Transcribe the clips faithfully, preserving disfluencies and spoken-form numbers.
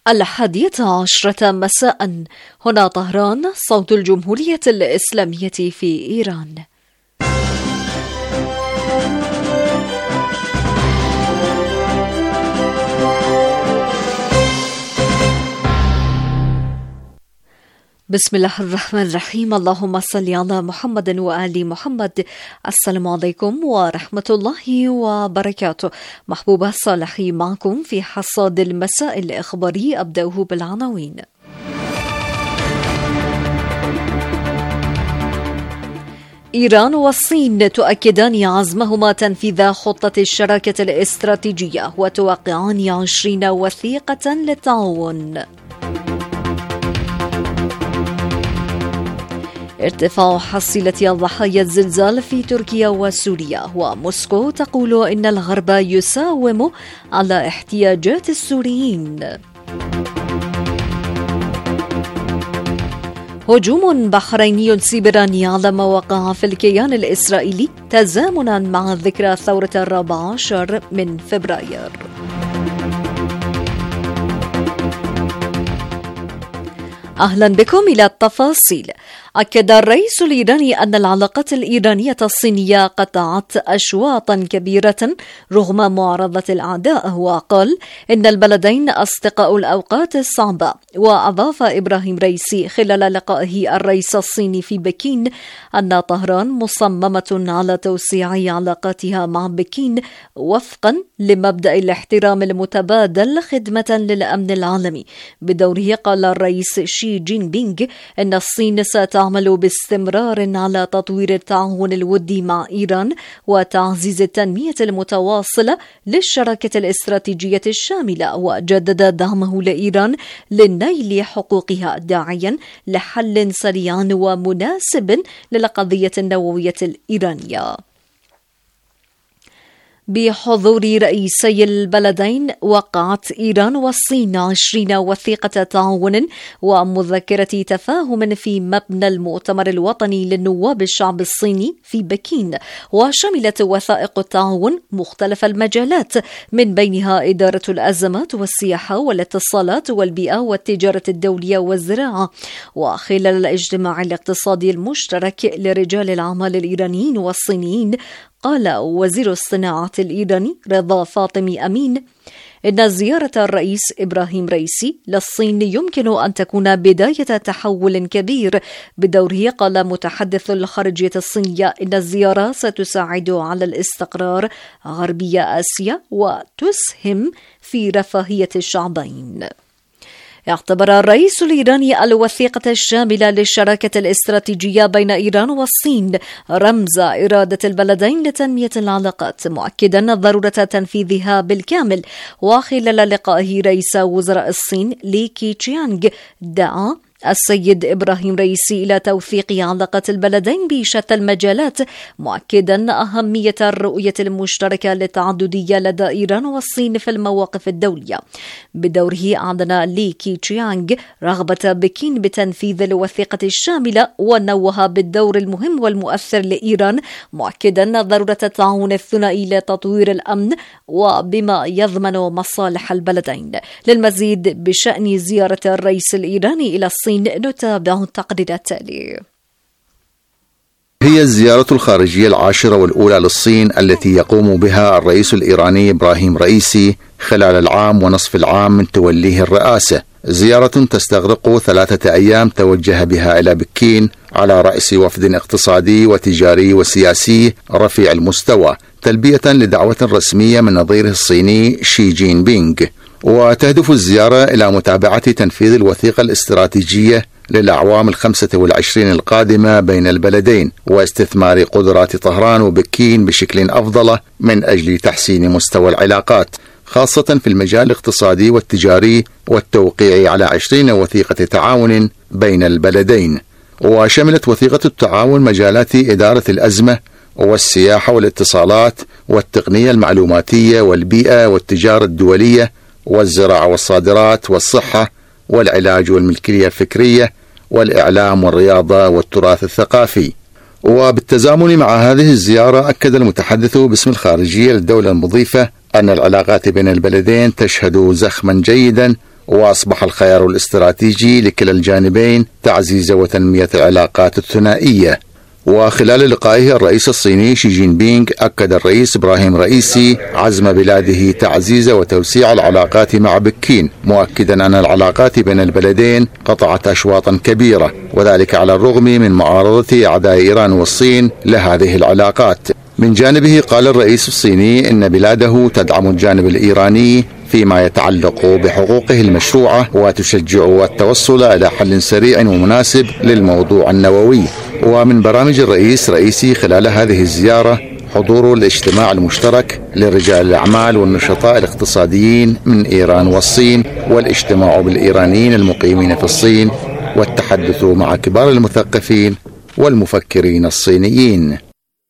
الحادية عشرة مساء. هنا طهران، صوت الجمهورية الإسلامية في إيران. بسم الله الرحمن الرحيم. اللهم صل على محمد وآل محمد. السلام عليكم ورحمة الله وبركاته. محبوبة صالحي معكم في حصاد المساء الإخباري. أبدأه بالعناوين. إيران والصين تؤكدان عزمهما تنفيذ خطة الشراكة الاستراتيجية وتوقعان عشرين وثيقة للتعاون. ارتفاع حصيلة ضحايا الزلزال في تركيا وسوريا، وموسكو تقول إن الغرب يساوم على احتياجات السوريين. هجوم بحريني سيبراني على مواقع في الكيان الإسرائيلي تزامنا مع ذكرى ثورة الرابع عشر من فبراير. أهلا بكم إلى التفاصيل. أكد الرئيس الإيراني أن العلاقات الإيرانية الصينية قطعت أشواطا كبيرة رغم معارضة الأعداء، وقال إن البلدين أصدقاء الأوقات الصعبة. وأضاف إبراهيم رئيسي خلال لقائه الرئيس الصيني في بكين أن طهران مصممة على توسيع علاقاتها مع بكين وفقا لمبدأ الاحترام المتبادل خدمة للأمن العالمي. بدوره قال الرئيس شي جين بينغ إن الصين ستعمل عملوا باستمرار على تطوير التعاون الودي مع إيران وتعزيز التنمية المتواصلة للشراكة الاستراتيجية الشاملة، وجدد دعمه لإيران لنيل حقوقها داعيا لحل سريع ومناسب للقضية النووية الإيرانية. بحضور رئيسي البلدين وقعت إيران والصين عشرين وثيقة تعاون ومذكرة تفاهم في مبنى المؤتمر الوطني للنواب الشعب الصيني في بكين، وشملت وثائق التعاون مختلف المجالات من بينها إدارة الأزمات والسياحة والاتصالات والبيئة والتجارة الدولية والزراعة. وخلال الاجتماع الاقتصادي المشترك لرجال الأعمال الإيرانيين والصينيين، قال وزير الصناعة الإيراني رضا فاطمي أمين إن زيارة الرئيس إبراهيم رئيسي للصين يمكن أن تكون بداية تحول كبير. بدوره قال متحدث الخارجية الصينية إن الزيارة ستساعد على الاستقرار غربي آسيا وتسهم في رفاهية الشعبين. اعتبر الرئيس الإيراني الوثيقة الشاملة للشراكة الاستراتيجية بين إيران والصين رمز إرادة البلدين لتنمية العلاقات، مؤكدا ضرورة تنفيذها بالكامل. وخلال لقائه رئيس وزراء الصين لي كيتشيانغ دعا السيد إبراهيم رئيسي إلى توثيق علاقة البلدين بشتى المجالات، مؤكدا أهمية الرؤية المشتركة للتعددية لدى إيران والصين في المواقف الدولية. بدوره أعلن لي كيتشيانغ رغبة بكين بتنفيذ الوثيقة الشاملة ونوه بالدور المهم والمؤثر لإيران، مؤكدا ضرورة التعاون الثنائي لتطوير الأمن وبما يضمن مصالح البلدين. للمزيد بشأن زيارة الرئيس الإيراني إلى الصين نتابع التقرير التالي. هي الزيارة الخارجية العاشرة والأولى للصين التي يقوم بها الرئيس الإيراني إبراهيم رئيسي خلال العام ونصف العام من توليه الرئاسة، زيارة تستغرق ثلاثة أيام توجه بها إلى بكين على رأس وفد اقتصادي وتجاري وسياسي رفيع المستوى تلبية لدعوة رسمية من نظيره الصيني شي جين بينغ. وتهدف الزيارة إلى متابعة تنفيذ الوثيقة الاستراتيجية للأعوام الخمسة والعشرين القادمة بين البلدين واستثمار قدرات طهران وبكين بشكل أفضل من أجل تحسين مستوى العلاقات، خاصة في المجال الاقتصادي والتجاري، والتوقيع على عشرين وثيقة تعاون بين البلدين. وشملت وثيقة التعاون مجالات إدارة الأزمة والسياحة والاتصالات والتقنية المعلوماتية والبيئة والتجارة الدولية والزراعة والصادرات والصحة والعلاج والملكية الفكرية والإعلام والرياضة والتراث الثقافي. وبالتزامن مع هذه الزيارة أكد المتحدث باسم الخارجية للدولة المضيفة أن العلاقات بين البلدين تشهد زخما جيدا وأصبح الخيار الاستراتيجي لكلا الجانبين تعزيز وتنمية العلاقات الثنائية. وخلال لقائه الرئيس الصيني شي جين بينغ أكد الرئيس إبراهيم رئيسي عزم بلاده تعزيز وتوسيع العلاقات مع بكين، مؤكدا أن العلاقات بين البلدين قطعت أشواطا كبيرة، وذلك على الرغم من معارضة أعداء إيران والصين لهذه العلاقات. من جانبه قال الرئيس الصيني إن بلاده تدعم الجانب الإيراني فيما يتعلق بحقوقه المشروعة وتشجع التوصل إلى حل سريع ومناسب للموضوع النووي. ومن برامج الرئيس رئيسي خلال هذه الزيارة حضور الاجتماع المشترك لرجال الأعمال والنشطاء الاقتصاديين من إيران والصين، والاجتماع بالإيرانيين المقيمين في الصين، والتحدث مع كبار المثقفين والمفكرين الصينيين.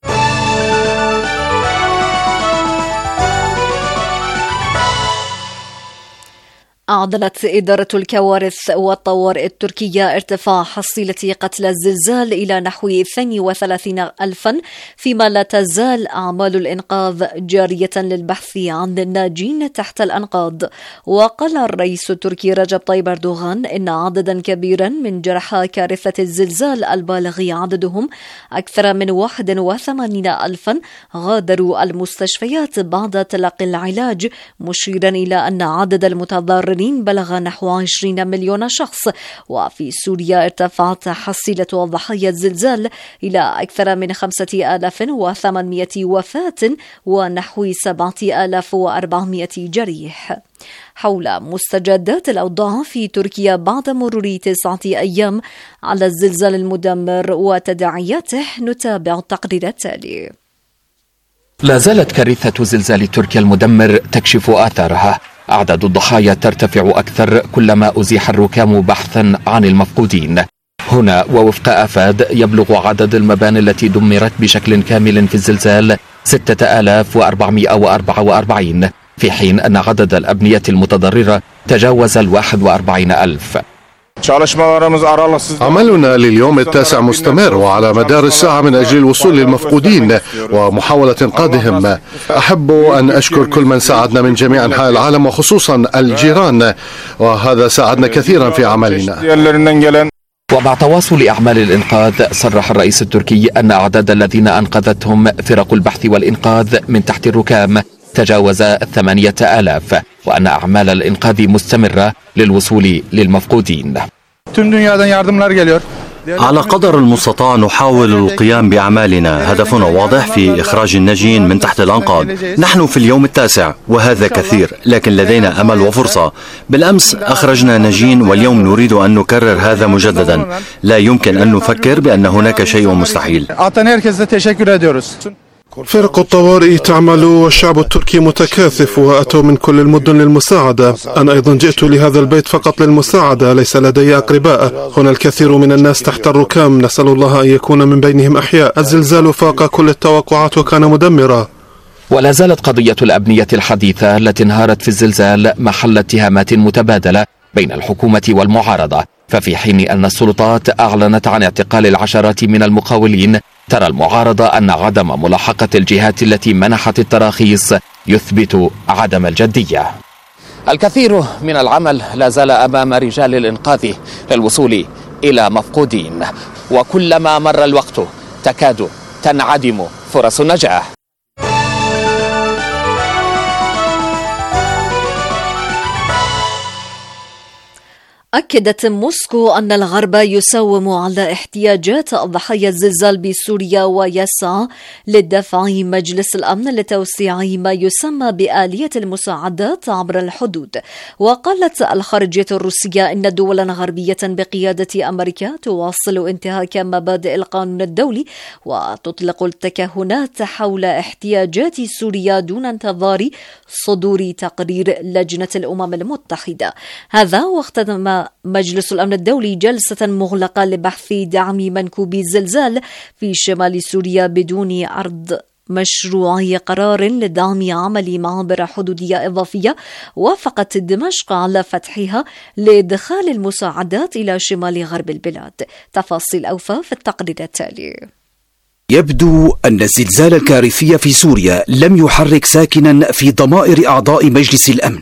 أعلنت إدارة الكوارث والطوارئ التركية ارتفاع حصيلة قتلى الزلزال إلى نحو اثنين وثلاثين ألفا، فيما لا تزال أعمال الإنقاذ جارية للبحث عن الناجين تحت الأنقاض. وقال الرئيس التركي رجب طيب أردوغان إن عددا كبيرا من جرحى كارثة الزلزال البالغ عددهم أكثر من واحد وثمانين ألفا غادروا المستشفيات بعد تلقي العلاج، مشيرا إلى أن عدد المتضررين بلغ نحو عشرين مليون شخص. وفي سوريا ارتفعت حصيلة ضحايا الزلزال إلى أكثر من خمسة آلاف وثمانمائة وفاة ونحو سبعة آلاف وأربعمائة جريح. حول مستجدات الأوضاع في تركيا بعد مرور تسعة أيام على الزلزال المدمر وتداعياته، نتابع التقرير التالي. لا زالت كارثة زلزال تركيا المدمر تكشف آثارها. أعداد الضحايا ترتفع أكثر كلما أزيح الركام بحثا عن المفقودين. هنا ووفق آفاد يبلغ عدد المباني التي دمرت بشكل كامل في الزلزال ستة آلاف وأربعمائة وأربعة وأربعين، في حين أن عدد الأبنية المتضررة تجاوز الواحد وأربعين ألف. عملنا لليوم التاسع مستمر وعلى مدار الساعة من أجل الوصول للمفقودين ومحاولة إنقاذهم. أحب أن أشكر كل من ساعدنا من جميع أنحاء العالم وخصوصا الجيران، وهذا ساعدنا كثيرا في عملنا. ومع تواصل أعمال الإنقاذ، صرح الرئيس التركي أن أعداد الذين أنقذتهم فرق البحث والإنقاذ من تحت الركام تجاوز ثمانية آلاف، وأن أعمال الإنقاذ مستمرة للوصول للمفقودين. على قدر المستطاع نحاول القيام بأعمالنا، هدفنا واضح في إخراج الناجين من تحت الأنقاض. نحن في اليوم التاسع وهذا كثير، لكن لدينا أمل وفرصة. بالأمس أخرجنا ناجين واليوم نريد أن نكرر هذا مجددا. لا يمكن أن نفكر بأن هناك شيء مستحيل. فرق الطوارئ تعمل والشعب التركي متكاثف وأتوا من كل المدن للمساعدة. أنا أيضا جئت لهذا البيت فقط للمساعدة، ليس لدي أقرباء. هنا الكثير من الناس تحت الركام، نسأل الله أن يكون من بينهم أحياء. الزلزال فاق كل التوقعات وكان مدمرا. ولا زالت قضية الأبنية الحديثة التي انهارت في الزلزال محل اتهامات متبادلة بين الحكومة والمعارضة. ففي حين أن السلطات أعلنت عن اعتقال العشرات من المقاولين، ترى المعارضة أن عدم ملاحقة الجهات التي منحت التراخيص يثبت عدم الجدية. الكثير من العمل لا زال أمام رجال الإنقاذ للوصول إلى مفقودين، وكلما مر الوقت تكاد تنعدم فرص النجاة. أكدت موسكو أن الغرب يساوم على احتياجات ضحايا الزلزال بسوريا ويسعى لدفع مجلس الأمن لتوسيع ما يسمى بآلية المساعدات عبر الحدود. وقالت الخارجية الروسية إن دولا غربية بقيادة أمريكا تواصل انتهاك مبادئ القانون الدولي وتطلق التكهنات حول احتياجات سوريا دون انتظار صدور تقرير لجنة الأمم المتحدة. هذا واختتم مجلس الأمن الدولي جلسة مغلقة لبحث دعم منكوبي الزلزال في شمال سوريا بدون عرض مشروعي قرار لدعم عمل معابر حدودية إضافية وافقت دمشق على فتحها لإدخال المساعدات إلى شمال غرب البلاد. تفاصيل أوفى في التقرير التالي. يبدو أن الزلزال الكارثي في سوريا لم يحرك ساكنا في ضمائر أعضاء مجلس الأمن.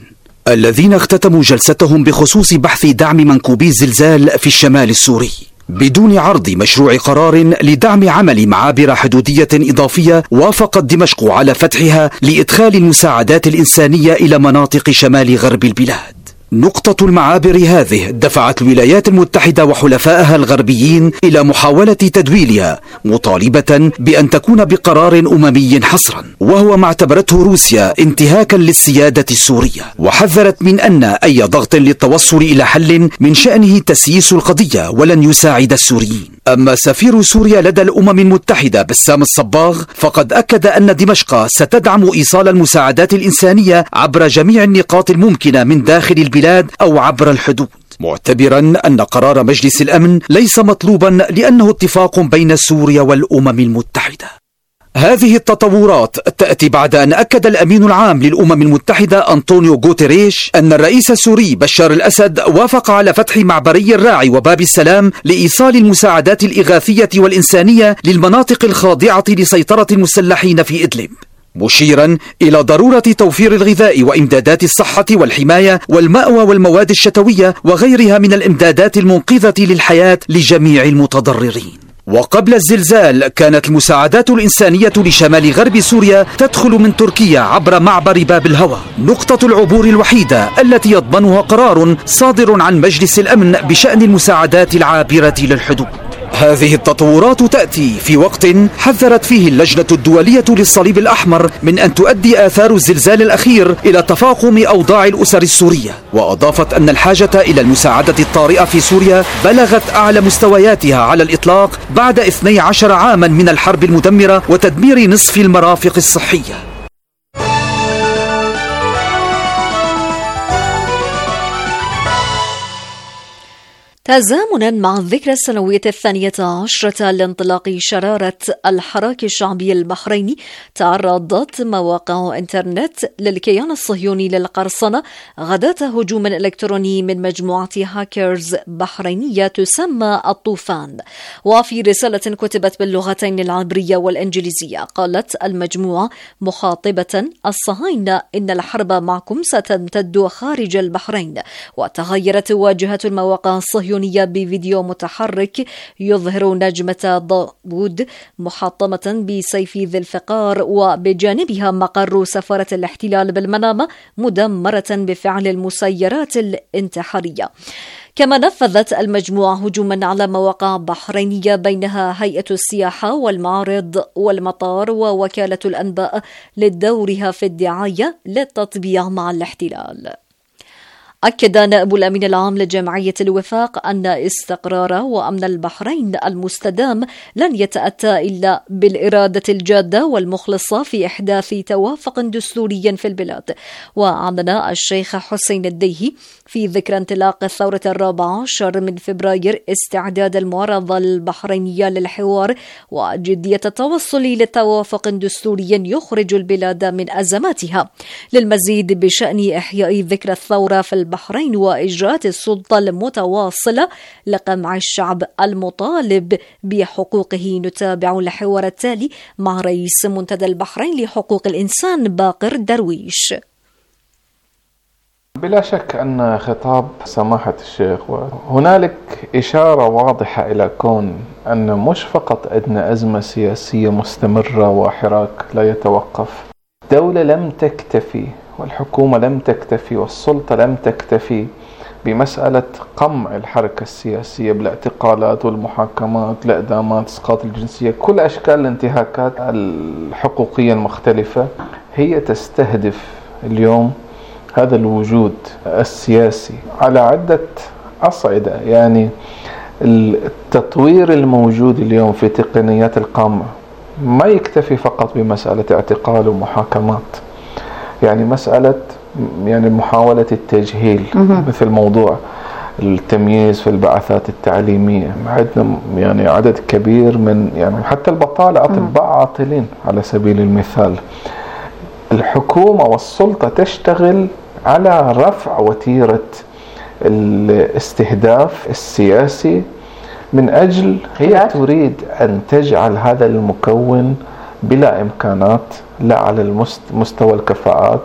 الذين اختتموا جلستهم بخصوص بحث دعم منكوبي الزلزال في الشمال السوري بدون عرض مشروع قرار لدعم عمل معابر حدودية إضافية، وافقت دمشق على فتحها لإدخال المساعدات الإنسانية إلى مناطق شمال غرب البلاد. نقطة المعابر هذه دفعت الولايات المتحدة وحلفائها الغربيين إلى محاولة تدويلها، مطالبة بأن تكون بقرار أممي حصرا، وهو ما اعتبرته روسيا انتهاكا للسيادة السورية، وحذرت من أن أي ضغط للتوصل إلى حل من شأنه تسييس القضية ولن يساعد السوريين. أما سفير سوريا لدى الأمم المتحدة بسام الصباغ فقد أكد أن دمشق ستدعم إيصال المساعدات الإنسانية عبر جميع النقاط الممكنة من داخل البلاد أو عبر الحدود، معتبرا أن قرار مجلس الأمن ليس مطلوبا لأنه اتفاق بين سوريا والأمم المتحدة. هذه التطورات تأتي بعد أن أكد الأمين العام للأمم المتحدة أنطونيو غوتيريش أن الرئيس السوري بشار الأسد وافق على فتح معبري الراعي وباب السلام لإيصال المساعدات الإغاثية والإنسانية للمناطق الخاضعة لسيطرة المسلحين في إدلب، مشيرا إلى ضرورة توفير الغذاء وإمدادات الصحة والحماية والمأوى والمواد الشتوية وغيرها من الإمدادات المنقذة للحياة لجميع المتضررين. وقبل الزلزال كانت المساعدات الإنسانية لشمال غرب سوريا تدخل من تركيا عبر معبر باب الهوى، نقطة العبور الوحيدة التي يضمنها قرار صادر عن مجلس الأمن بشأن المساعدات العابرة للحدود. هذه التطورات تأتي في وقت حذرت فيه اللجنة الدولية للصليب الأحمر من أن تؤدي آثار الزلزال الأخير إلى تفاقم أوضاع الأسر السورية، وأضافت أن الحاجة إلى المساعدة الطارئة في سوريا بلغت أعلى مستوياتها على الإطلاق بعد اثني عشر عاما من الحرب المدمرة وتدمير نصف المرافق الصحية. تزامنا مع الذكرى السنوية الثانية عشرة لانطلاق شرارة الحراك الشعبي البحريني، تعرضت مواقع انترنت للكيان الصهيوني للقرصنة غداة هجوم إلكتروني من مجموعة هاكرز بحرينية تسمى الطوفان. وفي رسالة كتبت باللغتين العبرية والإنجليزية قالت المجموعة مخاطبة الصهاينة إن الحرب معكم ستمتد خارج البحرين. وتغيرت واجهة المواقع الصهيونية بفيديو متحرك يظهر نجمة داوود محطمة بسيف ذي الفقار، وبجانبها مقر سفارة الاحتلال بالمنامة مدمرة بفعل المسيرات الانتحارية. كما نفذت المجموعة هجوما على مواقع بحرينية بينها هيئة السياحة والمعارض والمطار ووكالة الأنباء لدورها في الدعاية للتطبيع مع الاحتلال. أكد نائب الأمين العام لجمعية الوفاق أن استقرار وأمن البحرين المستدام لن يتأتى إلا بالإرادة الجادة والمخلصة في إحداث توافق دستوري في البلاد. وأعلن الشيخ حسين الديهي في ذكرى انطلاق الثورة الرابع عشر من فبراير استعداد المعارضة البحرينية للحوار وجدية التوصل لتوافق دستوري يخرج البلاد من أزماتها. للمزيد بشأن إحياء ذكرى الثورة في البحرين وإجراءات السلطة المتواصلة لقمع الشعب المطالب بحقوقه، نتابع الحوار التالي مع رئيس منتدى البحرين لحقوق الإنسان باقر درويش. بلا شك أن خطاب سماحة الشيخ هنالك إشارة واضحة إلى كون أن مش فقط عندنا أزمة سياسية مستمرة وحراك لا يتوقف، الدولة لم تكتفي والحكومة لم تكتفي والسلطة لم تكتفي بمسألة قمع الحركة السياسية بالاعتقالات والمحاكمات لإعدامات إسقاط الجنسية، كل أشكال الانتهاكات الحقوقية المختلفة. هي تستهدف اليوم هذا الوجود السياسي على عدة أصعدة. يعني التطوير الموجود اليوم في تقنيات القمع ما يكتفي فقط بمسألة اعتقال ومحاكمات، يعني مسألة يعني محاولة التجهيل مثل موضوع التمييز في البعثات التعليمية. عندنا يعني عدد كبير من يعني حتى البطالة، أطباء عاطلين على سبيل المثال. الحكومة والسلطة تشتغل على رفع وتيرة الاستهداف السياسي من أجل هي تريد أن تجعل هذا المكون بلا إمكانات، لا على مستوى الكفاءات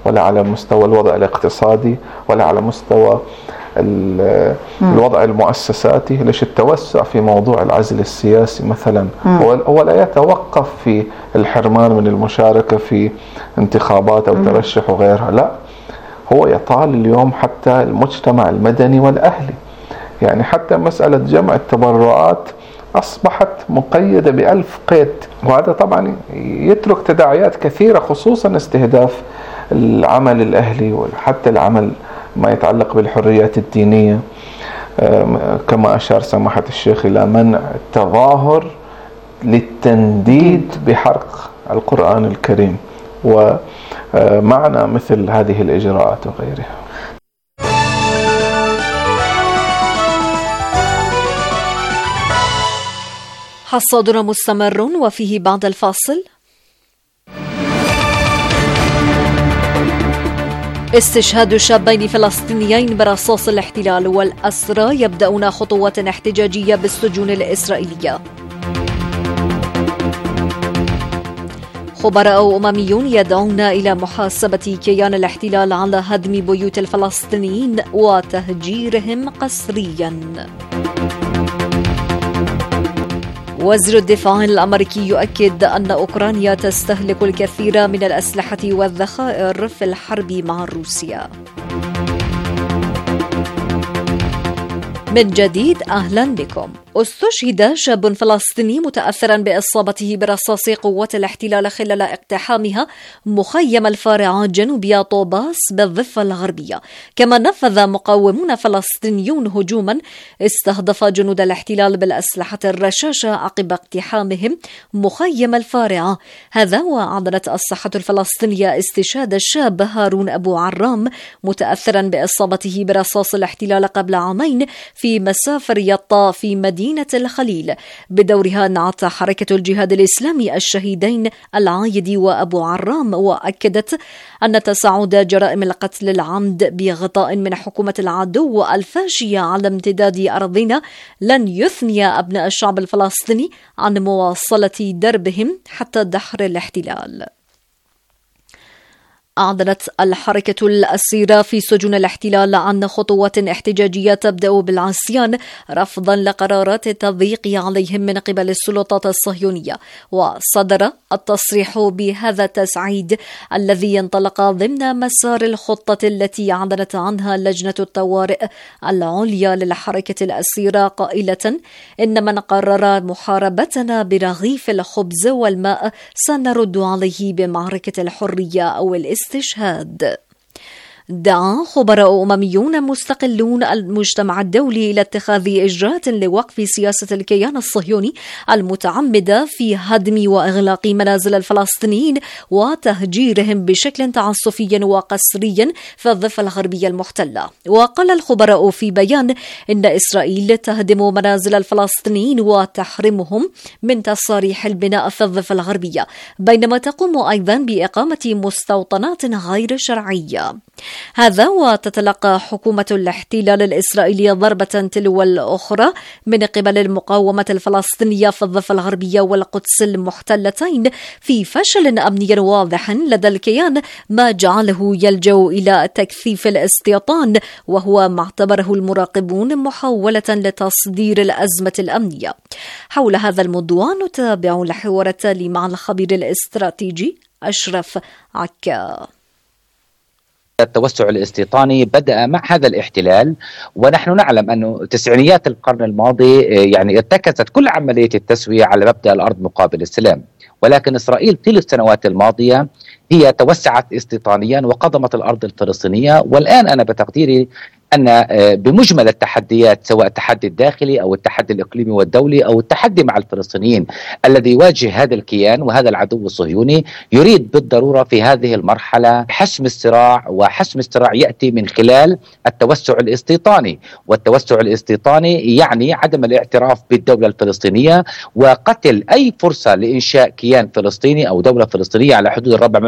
ولا على مستوى الوضع الاقتصادي ولا على مستوى الوضع المؤسساتي. ليش التوسع في موضوع العزل السياسي مثلا هو لا يتوقف في الحرمان من المشاركة في انتخابات أو ترشح وغيرها، لا، هو يطال اليوم حتى المجتمع المدني والأهلي. يعني حتى مسألة جمع التبرعات أصبحت مقيدة بألف قيد، وهذا طبعا يترك تداعيات كثيرة، خصوصا استهداف العمل الأهلي وحتى العمل ما يتعلق بالحريات الدينية، كما أشار سماحة الشيخ إلى منع التظاهر للتنديد بحرق القرآن الكريم ومعنى مثل هذه الإجراءات وغيرها. حصادنا مستمر وفيه بعد الفاصل. استشهاد شابين فلسطينيين برصاص الاحتلال والأسرى يبدأون خطوات احتجاجية بالسجون الإسرائيلية. خبراء أمميون يدعون إلى محاسبة كيان الاحتلال على هدم بيوت الفلسطينيين وتهجيرهم قسريا. وزير الدفاع الأمريكي يؤكد أن أوكرانيا تستهلك الكثير من الأسلحة والذخائر في الحرب مع روسيا. من جديد أهلا بكم. استشهد شاب فلسطيني متأثرا بإصابته برصاص قوات الاحتلال خلال اقتحامها مخيم الفارعة جنوب طوباس بالضفة الغربية. كما نفذ مقاومون فلسطينيون هجوما استهدف جنود الاحتلال بالأسلحة الرشاشة عقب اقتحامهم مخيم الفارعة. هذا وأعلنت الصحة الفلسطينية استشهاد الشاب هارون أبو عرام متأثرا بإصابته برصاص الاحتلال قبل عامين في مسافر يطا في مدينة الخليل. بدورها نعت حركة الجهاد الإسلامي الشهيدين العايدي وأبو عرام، وأكدت أن تصاعد جرائم القتل العمد بغطاء من حكومة العدو الفاشية على امتداد أرضنا لن يثني أبناء الشعب الفلسطيني عن مواصلة دربهم حتى دحر الاحتلال. أعلنت الحركة الأسيرة في سجون الاحتلال عن خطوات احتجاجية تبدأ بالعصيان رفضا لقرارات التضييق عليهم من قبل السلطات الصهيونية. وصدر التصريح بهذا التسعيد الذي ينطلق ضمن مسار الخطة التي أعلنت عنها لجنة الطوارئ العليا للحركة الأسيرة قائلة إن من قرر محاربتنا برغيف الخبز والماء سنرد عليه بمعركة الحرية أو الاستشهاد. استشهاد. دعا خبراء أمميون مستقلون المجتمع الدولي إلى اتخاذ إجراءات لوقف سياسة الكيان الصهيوني المتعمدة في هدم وإغلاق منازل الفلسطينيين وتهجيرهم بشكل تعسفي وقسري في الضفة الغربية المحتلة. وقال الخبراء في بيان إن إسرائيل تهدم منازل الفلسطينيين وتحرمهم من تصاريح البناء في الضفة الغربية، بينما تقوم أيضا بإقامة مستوطنات غير شرعية. هذا وتتلقى حكومة الاحتلال الإسرائيلية ضربة تلو الأخرى من قبل المقاومة الفلسطينية في الضفة الغربية والقدس المحتلتين في فشل أمني واضح لدى الكيان، ما جعله يلجأ إلى تكثيف الاستيطان، وهو ما اعتبره المراقبون محاولة لتصدير الأزمة الأمنية. حول هذا الموضوع نتابع الحوار التالي مع الخبير الاستراتيجي أشرف عكا. التوسع الاستيطاني بدأ مع هذا الاحتلال، ونحن نعلم أنه تسعينيات القرن الماضي يعني ارتكزت كل عملية التسوية على مبدأ الأرض مقابل السلام، ولكن إسرائيل طيل السنوات الماضية هي توسعت استيطانيا وقضمت الأرض الفلسطينية. والآن أنا بتقديري أن بمجمل التحديات سواء التحدي الداخلي أو التحدي الإقليمي والدولي أو التحدي مع الفلسطينيين الذي يواجه هذا الكيان وهذا العدو الصهيوني يريد بالضرورة في هذه المرحلة حسم الصراع، وحسم الصراع يأتي من خلال التوسع الاستيطاني. والتوسع الاستيطاني يعني عدم الاعتراف بالدولة الفلسطينية وقتل أي فرصة لإنشاء كيان فلسطيني أو دولة فلسطينية على حدود الربع من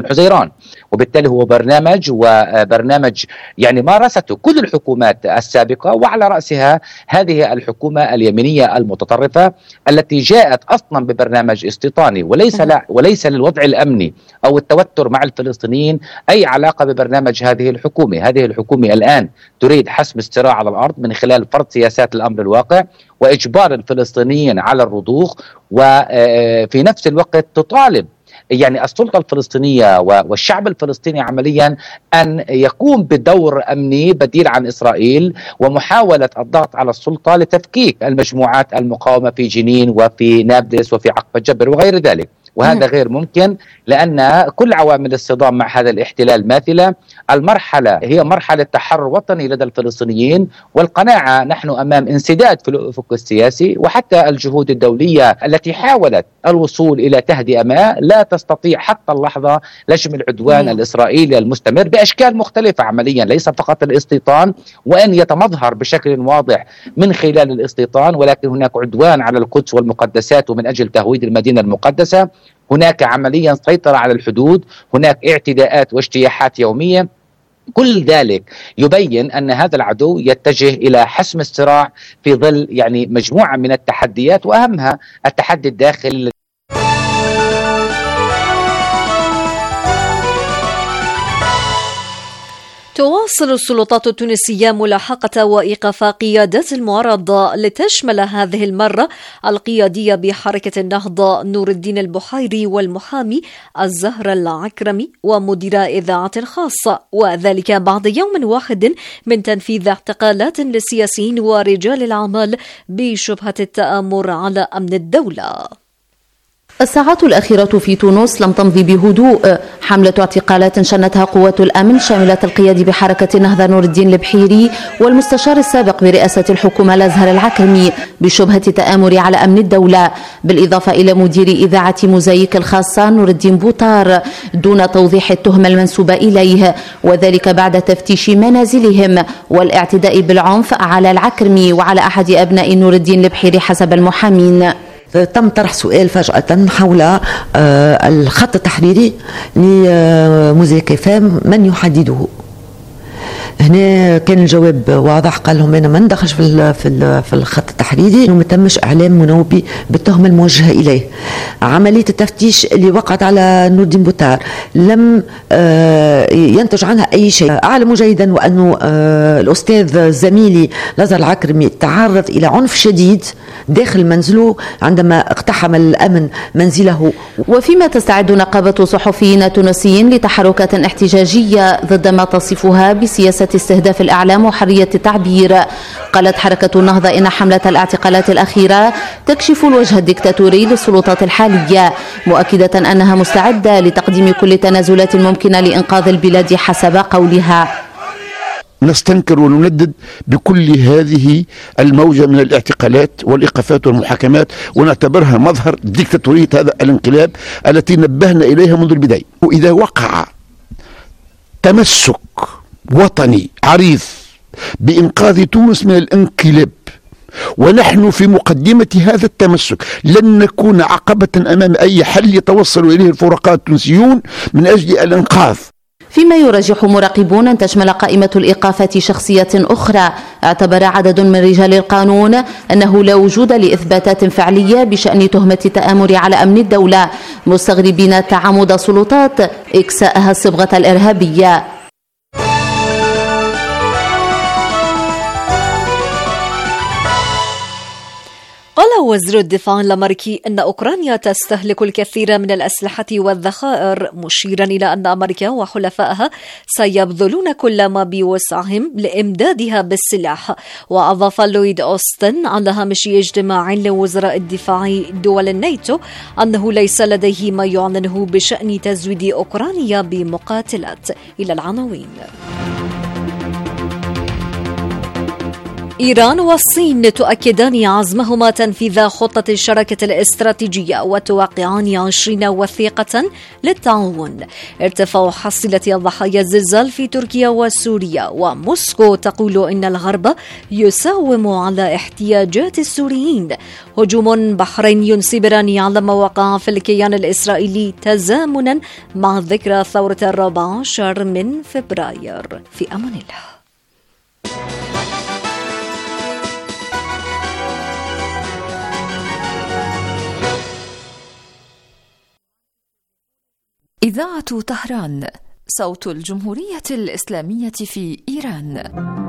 حزيران، وبالتالي هو برنامج وبرنامج يعني مارسته كل الحكومات السابقة، وعلى رأسها هذه الحكومة اليمينية المتطرفة التي جاءت أصلا ببرنامج استيطاني، وليس لا وليس للوضع الأمني أو التوتر مع الفلسطينيين أي علاقة ببرنامج هذه الحكومة. هذه الحكومة الآن تريد حسم الصراع على الأرض من خلال فرض سياسات الأمر الواقع وإجبار الفلسطينيين على الرضوخ، وفي نفس الوقت تطالب يعني السلطة الفلسطينية والشعب الفلسطيني عمليا أن يقوم بدور أمني بديل عن إسرائيل، ومحاولة الضغط على السلطة لتفكيك المجموعات المقاومة في جنين وفي نابلس وفي عقبة جبر وغير ذلك. وهذا غير ممكن لأن كل عوامل الصدام مع هذا الاحتلال ماثلة. المرحلة هي مرحلة تحرر وطني لدى الفلسطينيين، والقناعة نحن أمام انسداد في الأفق السياسي، وحتى الجهود الدولية التي حاولت الوصول إلى تهدئة ما لا تستطيع حتى اللحظة لجم العدوان مم. الإسرائيلي المستمر بأشكال مختلفة عمليا، ليس فقط الاستيطان وأن يتمظهر بشكل واضح من خلال الاستيطان، ولكن هناك عدوان على القدس والمقدسات ومن أجل تهويد المدينة المقدسة، هناك عمليا سيطرة على الحدود، هناك اعتداءات واجتياحات يومية. كل ذلك يبين أن هذا العدو يتجه إلى حسم الصراع في ظل يعني مجموعة من التحديات، وأهمها التحدي الداخلي. تواصل السلطات التونسية ملاحقة وإيقاف قيادات المعارضة لتشمل هذه المرة القيادية بحركة النهضة نور الدين البحيري والمحامي الزهرة العكرمي ومدير إذاعة خاصة، وذلك بعد يوم واحد من تنفيذ اعتقالات للسياسيين ورجال الأعمال بشبهة التآمر على أمن الدولة. الساعات الأخيرة في تونس لم تمضي بهدوء. حملة اعتقالات شنتها قوات الأمن شاملة القيادي بحركة النهضة نور الدين البحيري والمستشار السابق برئاسة الحكومة الأزهر العكرمي بشبهة تآمر على أمن الدولة، بالإضافة إلى مدير إذاعة موزايك الخاصة نور الدين بوطار دون توضيح التهمة المنسوبة إليه، وذلك بعد تفتيش منازلهم والاعتداء بالعنف على العكرمي وعلى أحد أبناء نور الدين البحيري حسب المحامين. تم طرح سؤال فجأة حول الخط التحريري لموزايك فام، من يحدده؟ هنا كان الجواب واضح، قال لهم انا ما ندخلش في في في الخط التحريري، وما تمش اعلام منوبي بالتهمه الموجهه اليه. عمليه التفتيش اللي وقعت على نور الدين بوطار لم ينتج عنها اي شيء. اعلم جيدا وانه الاستاذ زميلي الازهر العكرمي تعرض الى عنف شديد داخل منزله عندما اقتحم الامن منزله. وفيما تستعد نقابه صحفيين تونسيين لتحركات احتجاجيه ضد ما تصفها بسياسه استهداف الإعلام وحرية التعبير، قالت حركة النهضة إن حملة الاعتقالات الأخيرة تكشف الوجه الدكتاتوري للسلطات الحالية، مؤكدة أنها مستعدة لتقديم كل التنازلات الممكنة لإنقاذ البلاد حسب قولها. نستنكر ونندد بكل هذه الموجة من الاعتقالات والإيقافات والمحاكمات، ونعتبرها مظهر ديكتاتورية هذا الانقلاب التي نبهنا إليها منذ البداية. وإذا وقع تمسك وطني عريض بإنقاذ تونس من الانقلاب ونحن في مقدمة هذا التمسك، لن نكون عقبة أمام أي حل يتوصل إليه الفرقاء التونسيون من أجل الإنقاذ. فيما يرجح مراقبون أن تشمل قائمة الإيقافات شخصيات أخرى، اعتبر عدد من رجال القانون أنه لا وجود لإثباتات فعلية بشأن تهمة التآمر على أمن الدولة، مستغربين تعامد السلطات إكساءها الصبغة الإرهابية. قال وزير الدفاع الأمريكي أن أوكرانيا تستهلك الكثير من الأسلحة والذخائر، مشيرا إلى أن أمريكا وحلفائها سيبذلون كل ما بوسعهم لإمدادها بالسلاح. وأضاف لويد أوستن على هامش اجتماع لوزراء الدفاع دول الناتو أنه ليس لديه ما يعلنه بشأن تزويد أوكرانيا بمقاتلات. إلى العناوين. إيران والصين تؤكدان عزمهما تنفيذ خطة الشراكة الاستراتيجية وتوقعان عشرين وثيقة للتعاون. ارتفاع حصيلة ضحايا الزلزال في تركيا وسوريا، وموسكو تقول إن الغرب يساوم على احتياجات السوريين. هجوم بحريني سيبراني على مواقع في الكيان الإسرائيلي تزامنا مع ذكرى ثورة الرابع عشر من فبراير. في أمان الله. إذاعة طهران، صوت الجمهورية الإسلامية في إيران.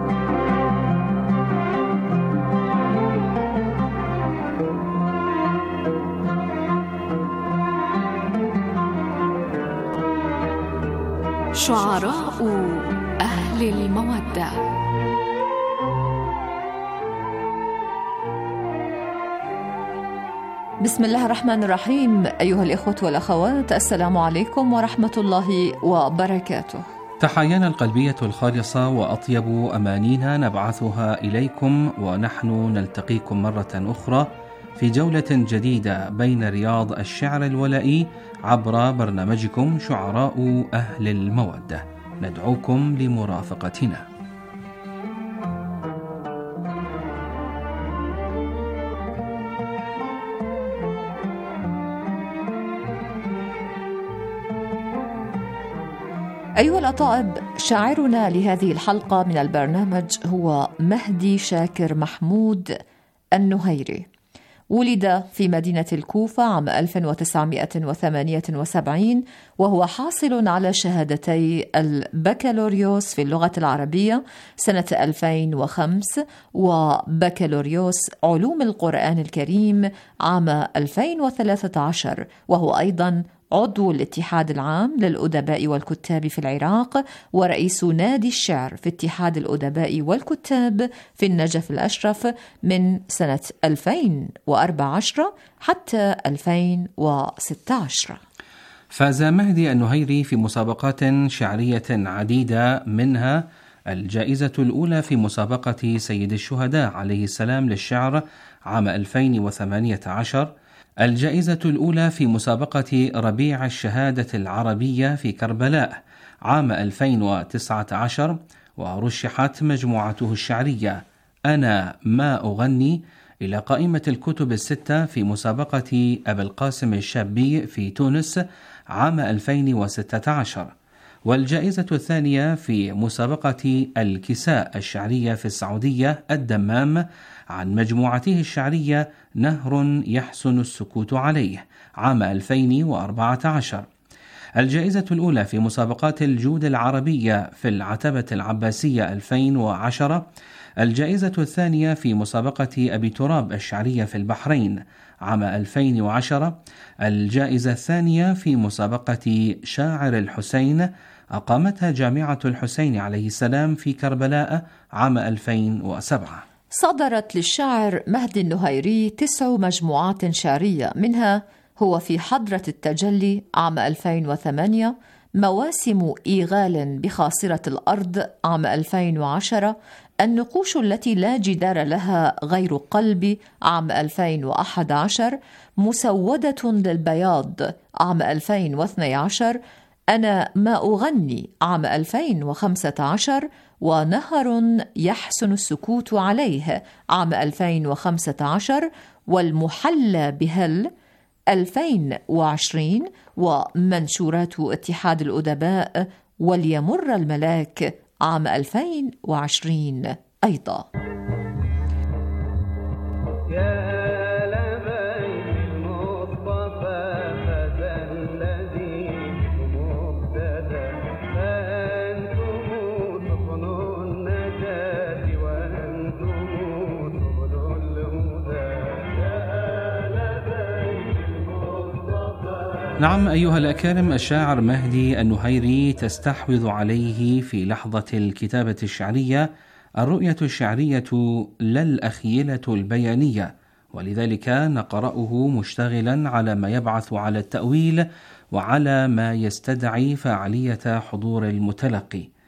شعراء أهل المودة. بسم الله الرحمن الرحيم. أيها الإخوة والأخوات، السلام عليكم ورحمة الله وبركاته. تحايانا القلبية الخالصة وأطيب أمانينا نبعثها إليكم، ونحن نلتقيكم مرة أخرى في جولة جديدة بين رياض الشعر الولائي عبر برنامجكم شعراء أهل المودة. ندعوكم لمرافقتنا. أيها الأطائب، شاعرنا لهذه الحلقة من البرنامج هو مهدي شاكر محمود النهيري. ولد في مدينة الكوفة عام ألف وتسعمائة وثمانية وسبعين، وهو حاصل على شهادتي البكالوريوس في اللغة العربية سنة ألفين وخمسة وبكالوريوس علوم القرآن الكريم عام ألفين وثلاثة عشر، وهو أيضا عضو الاتحاد العام للأدباء والكتاب في العراق، ورئيس نادي الشعر في اتحاد الأدباء والكتاب في النجف الأشرف من سنة ألفين وأربعة عشر حتى ألفين وستة عشر. فاز مهدي النهيري في مسابقات شعرية عديدة، منها الجائزة الأولى في مسابقة سيد الشهداء عليه السلام للشعر عام ألفين وثمانية عشر، الجائزة الأولى في مسابقة ربيع الشهادة العربية في كربلاء عام ألفين وتسعة عشر، ورشحت مجموعته الشعرية أنا ما أغني إلى قائمة الكتب الستة في مسابقة أبي القاسم الشابي في تونس عام ألفين وستة عشر، والجائزة الثانية في مسابقة الكساء الشعرية في السعودية الدمام عن مجموعته الشعرية نهر يحسن السكوت عليه عام ألفين وأربعة عشر، الجائزة الأولى في مسابقات الجود العربية في العتبة العباسية ألفين وعشرة، الجائزة الثانية في مسابقة أبي تراب الشعرية في البحرين عام ألفين وعشرة، الجائزة الثانية في مسابقة شاعر الحسين أقامتها جامعة الحسين عليه السلام في كربلاء عام ألفين وسبعة. صدرت للشاعر مهدي النهيري تسع مجموعات شعرية، منها هو في حضرة التجلي عام ألفين وثمانية، مواسم إيغال بخاصرة الأرض عام ألفين وعشرة، النقوش التي لا جدار لها غير قلبي عام ألفين وأحد عشر، مسودة للبياض عام ألفين واثني عشر، أنا ما أغني عام ألفين وخمسة عشر، ونهر يحسن السكوت عليه عام ألفين وخمسة عشر، والمحلى بهل ألفين وعشرين، ومنشورات اتحاد الأدباء وليمر الملاك عام ألفين وعشرين أيضا. نعم أيها الأكارم، الشاعر مهدي النهيري تستحوذ عليه في لحظة الكتابة الشعرية الرؤية الشعرية لا الأخيلة البيانية، ولذلك نقرأه مشتغلا على ما يبعث على التأويل وعلى ما يستدعي فاعلية حضور المتلقي.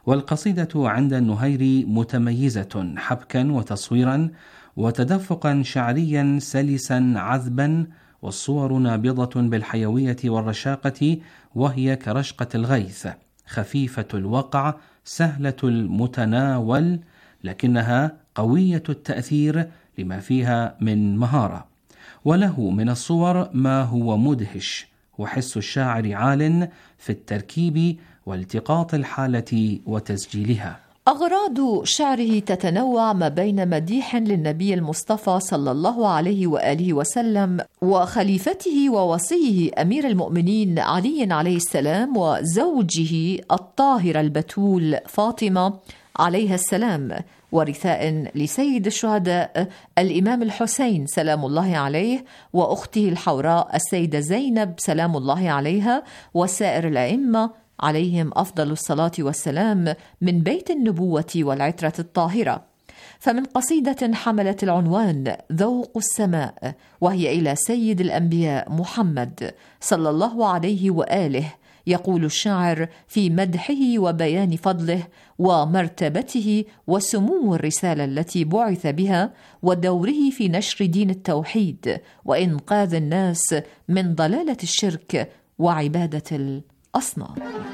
والقصيدة عند النهيري متميزة حبكا وتصويرا وتدفقا شعريا سلسا عذبا، والصور نابضة بالحيوية والرشاقة، وهي كرشقة الغيث، خفيفة الوقع، سهلة المتناول، لكنها قوية التأثير لما فيها من مهارة. وله من الصور ما هو مدهش، وحس الشاعر عال في التركيب والتقاط الحالة وتسجيلها. أغراض شعره تتنوع ما بين مديح للنبي المصطفى صلى الله عليه وآله وسلم وخليفته ووصيه أمير المؤمنين علي عليه السلام وزوجه الطاهرة البتول فاطمة عليها السلام، ورثاء لسيد الشهداء الإمام الحسين سلام الله عليه وأخته الحوراء السيدة زينب سلام الله عليها، وسائر الأئمة عليهم أفضل الصلاة والسلام من بيت النبوة والعترة الطاهرة. فمن قصيدة حملت العنوان ذوق السماء، وهي إلى سيد الأنبياء محمد صلى الله عليه وآله، يقول الشاعر في مدحه وبيان فضله ومرتبته وسمو الرسالة التي بعث بها، ودوره في نشر دين التوحيد وإنقاذ الناس من ضلالة الشرك وعبادة الأصنام.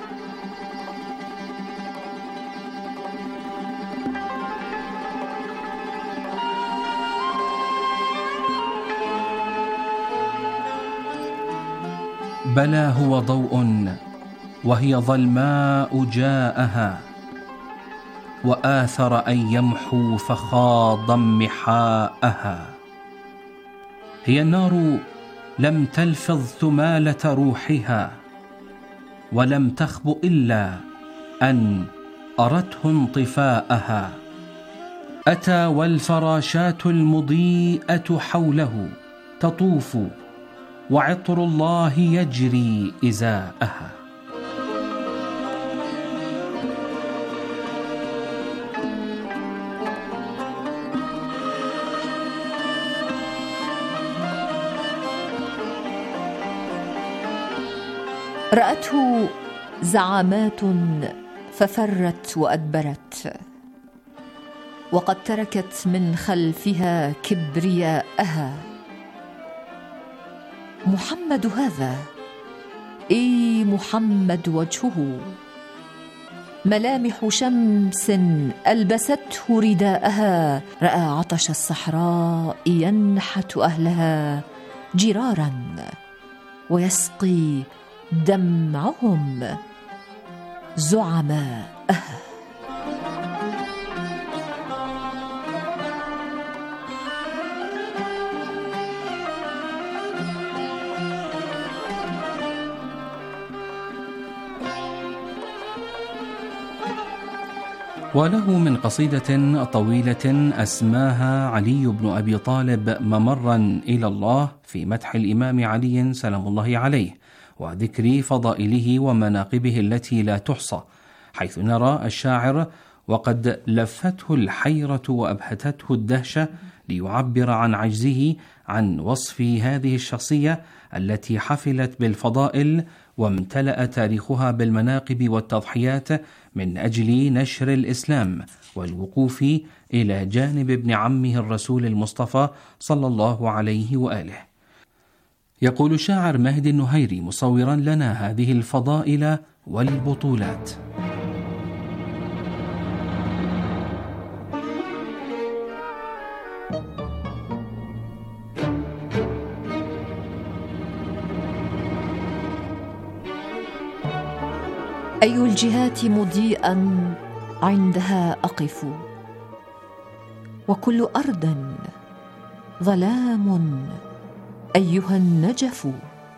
بلى هو ضوء وهي ظلماء جاءها، وآثر أن يمحو فخاض محاءها. هي النار لم تلفظ ثمالة روحها، ولم تخب إلا أن أرته انطفاءها. أتى والفراشات المضيئة حوله تطوف، وعطر الله يجري إزاءها. رأته زعامات ففرت وأدبرت، وقد تركت من خلفها كبرياءها. محمد هذا، إي محمد وجهه، ملامح شمس ألبسته رداءها. رأى عطش الصحراء ينحت أهلها جرارا، ويسقي دمعهم زعماءها. وله من قصيدة طويلة أسماها علي بن أبي طالب ممرا إلى الله، في مدح الإمام علي سلام الله عليه وذكر فضائله ومناقبه التي لا تحصى، حيث نرى الشاعر وقد لفته الحيرة وأبهتته الدهشة ليعبر عن عجزه عن وصف هذه الشخصية التي حفلت بالفضائل وامتلأ تاريخها بالمناقب والتضحيات من أجل نشر الإسلام والوقوف إلى جانب ابن عمه الرسول المصطفى صلى الله عليه وآله. يقول الشاعر مهدي النهيري مصورا لنا هذه الفضائل والبطولات: أي الجهات مضيئا عندها أقف، وكل أرض ظلام أيها النجف.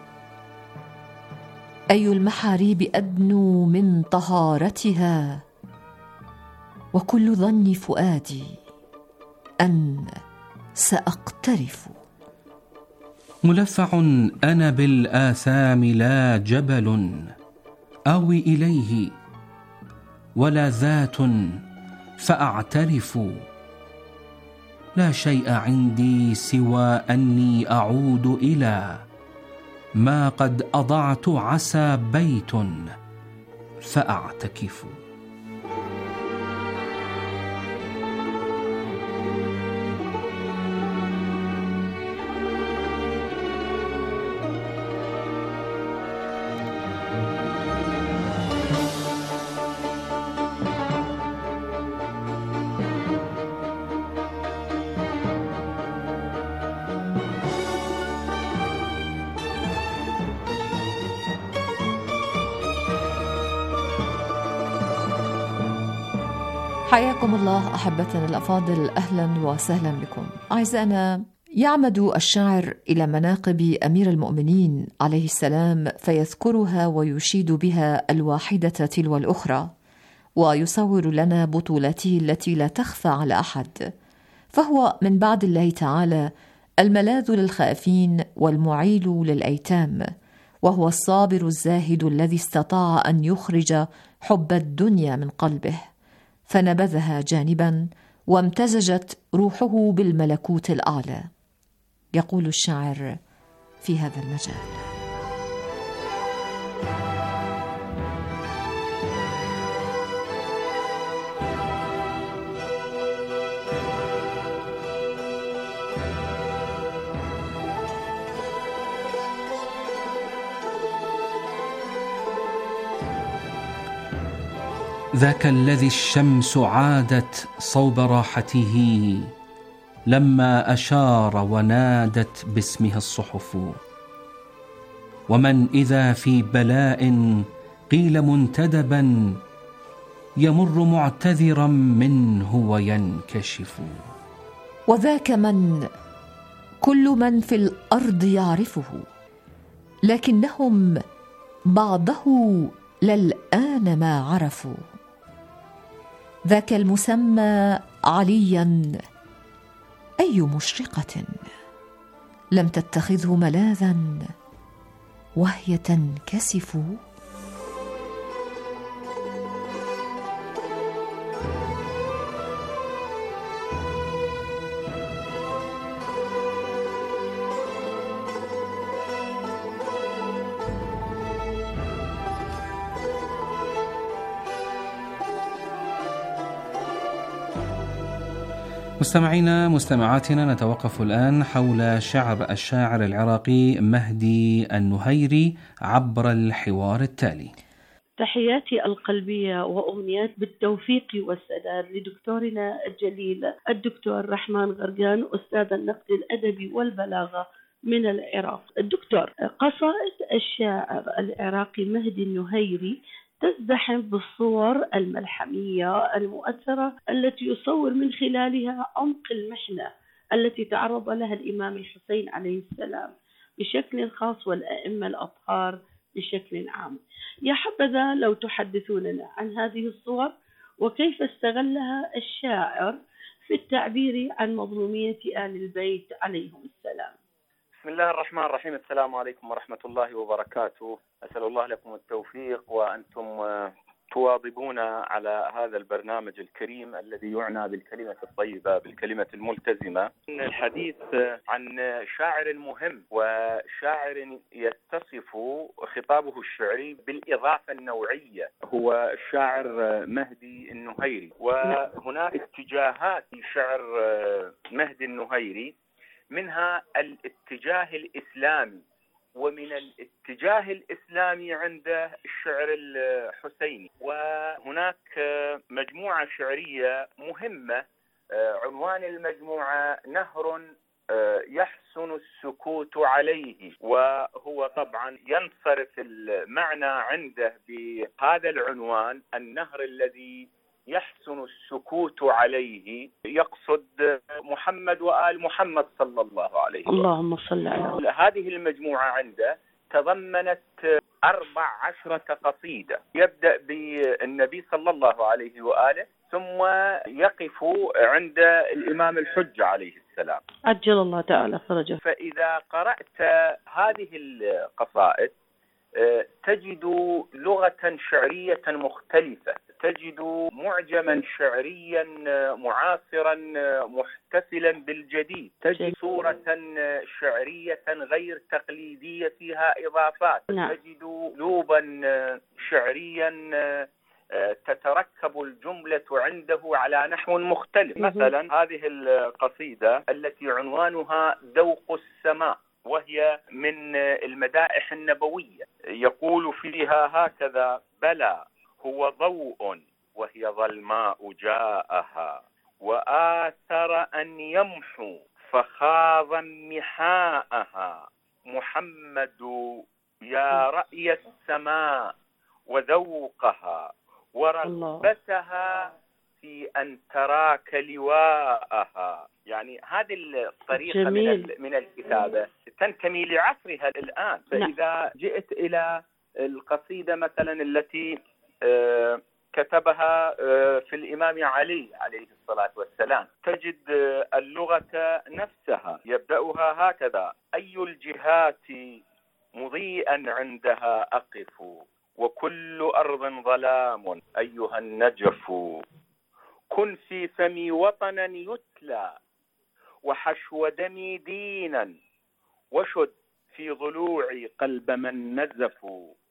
أي المحاريب أدنو من طهارتها، وكل ظن فؤادي أن سأقترف. ملفع أنا بالآثام لا جبل آوي إليه، ولا ذات فأعترف. لا شيء عندي سوى أني أعود إلى ما قد أضعت عسى بيت فأعتكف. حياكم الله أحبتنا الأفاضل، أهلا وسهلا بكم. أعزائنا، يعمد الشاعر إلى مناقب أمير المؤمنين عليه السلام فيذكرها ويشيد بها الواحدة تلو الأخرى، ويصور لنا بطولته التي لا تخفى على أحد، فهو من بعد الله تعالى الملاذ للخائفين والمعيل للأيتام، وهو الصابر الزاهد الذي استطاع أن يخرج حب الدنيا من قلبه فنبذها جانبا وامتزجت روحه بالملكوت الأعلى. يقول الشاعر في هذا المجال: ذاك الذي الشمس عادت صوب راحته لما أشار ونادت باسمه الصحف، ومن إذا في بلاء قيل منتدبا يمر معتذرا منه وينكشف. وذاك من كل من في الأرض يعرفه، لكنهم بعضه للآن ما عرفوا. ذاك المسمى عليا أي مشرقة لم تتخذه ملاذا وهي تنكسف. مستمعينا مستمعاتنا، نتوقف الآن حول شعر الشاعر العراقي مهدي النهيري عبر الحوار التالي. تحياتي القلبية وأمنيات بالتوفيق والسداد لدكتورنا الجليل الدكتور رحمن غرقان، أستاذ النقد الأدبي والبلاغة من العراق. الدكتور، قصائد الشاعر العراقي مهدي النهيري تزدحم بالصور الملحمية المؤثرة التي يصور من خلالها عمق المحنة التي تعرض لها الإمام الحسين عليه السلام بشكل خاص والأئمة الأطهار بشكل عام. يا حبذا لو تحدثوننا عن هذه الصور وكيف استغلها الشاعر في التعبير عن مظلومية آل البيت عليهم السلام. بسم الله الرحمن الرحيم. السلام عليكم ورحمة الله وبركاته. أسأل الله لكم التوفيق وأنتم تواظبون على هذا البرنامج الكريم الذي يعنى بالكلمة الطيبة بالكلمة الملتزمة. الحديث عن شاعر مهم وشاعر يتصف خطابه الشعري بالإضافة النوعية، هو الشاعر مهدي النهيري. وهناك اتجاهات في شعر مهدي النهيري، منها الاتجاه الإسلامي، ومن الاتجاه الإسلامي عند الشعر الحسيني. وهناك مجموعة شعرية مهمة، عنوان المجموعة نهر يحسن السكوت عليه، وهو طبعا ينصرف المعنى عنده بهذا العنوان، النهر الذي يحسن السكوت عليه، يقصد محمد وآل محمد صلى الله عليه وسلم. اللهم صل على. هذه المجموعة عنده تضمنت أربع عشرة قصيدة، يبدأ بالنبي صلى الله عليه وآله ثم يقف عند الإمام الحجة عليه السلام عجل الله تعالى فرجه. فإذا قرأت هذه القصائد تجد لغة شعرية مختلفة، تجد معجما شعريا معاصرا محتفلا بالجديد، تجد صورة شعرية غير تقليدية فيها إضافات، تجد لوبا شعريا تتركب الجملة عنده على نحو مختلف. مثلا هذه القصيدة التي عنوانها ذوق السماء، وهي من المدائح النبوية، يقول فيها هكذا: بلى هو ضوء وهي ظلماء جاءها، وآثر أن يمحو فخاض محاءها، محمد يا رأي السماء وذوقها ورغبتها أن تراك لواءها. يعني هذه الطريقة من, من الكتابة تنتمي لعصرها الآن. فإذا جئت إلى القصيدة مثلا التي آه كتبها آه في الإمام علي عليه الصلاة والسلام، تجد آه اللغة نفسها يبدأها هكذا: أي الجهات مضيئا عندها أقف، وكل أرض ظلام أيها النجف، كن في فمي وطنا يتلى، وحشو دمي دينا، وشد في ضلوعي قلب من نزف،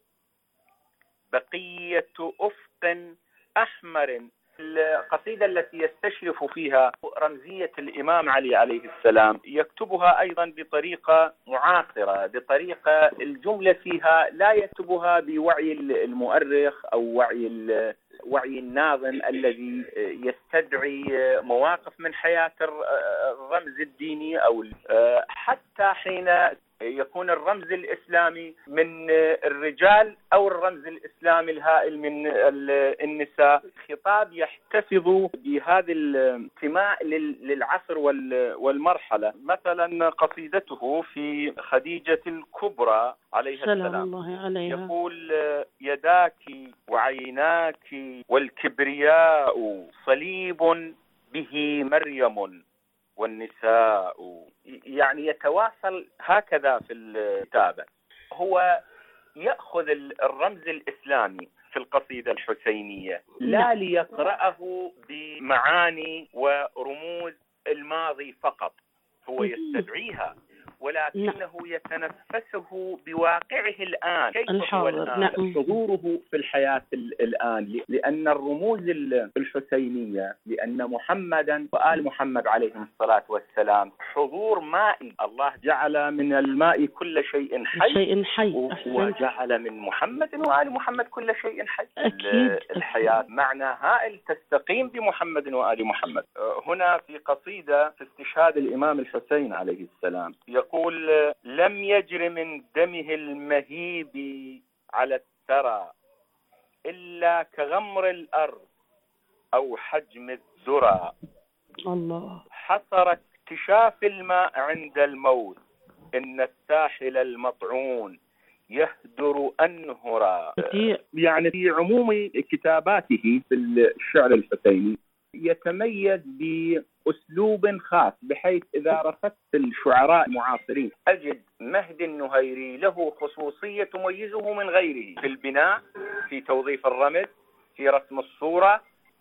بقية أفق أحمر. القصيدة التي يستشرف فيها رمزية الإمام علي عليه السلام يكتبها أيضا بطريقة معاصرة، بطريقة الجملة فيها لا يكتبها بوعي المؤرخ أو وعي وعي الناظم الذي يستدعي مواقف من حياة الرمز الديني، أو حتى حين يكون الرمز الإسلامي من الرجال أو الرمز الإسلامي الهائل من النساء، خطاب يحتفظ بهذا الانتماء للعصر والمرحلة. مثلا قصيدته في خديجة الكبرى عليها السلام الله عليها يقول: يداك وعيناك والكبرياء صليب به مريم والنساء. يعني يتواصل هكذا في الكتابة. هو يأخذ الرمز الإسلامي في القصيدة الحسينية لا ليقرأه بمعاني ورموز الماضي فقط، هو يستدعيها ولكنه يتنفسه بواقعه الآن، كيف هو الآن، حضوره في الحياة الآن. لأن الرموز الحسينية، لأن محمدا وآل محمد عليهم الصلاة والسلام حضور مائي. الله جعل من الماء كل شيء حي, شيء حي. وجعل من محمد وآل محمد كل شيء حي. أكيد. الحياة معنى هائل تستقيم بمحمد وآل محمد. هنا في قصيدة في استشهاد الإمام الحسين عليه السلام يقول: لم يجر من دمه المهيب على الثرى إلا كغمر الأرض أو حجم الذرى. الله. حصر اكتشاف الماء عند الموت، إن الساحل المطعون يهدر أنهرا. يعني في عموم كتاباته في الشعر الحسيني يتميز بأسلوب خاص، بحيث إذا رصدت الشعراء المعاصرين أجد مهدي النهيري له خصوصية تميزه من غيره في البناء، في توظيف الرمز، في رسم الصورة،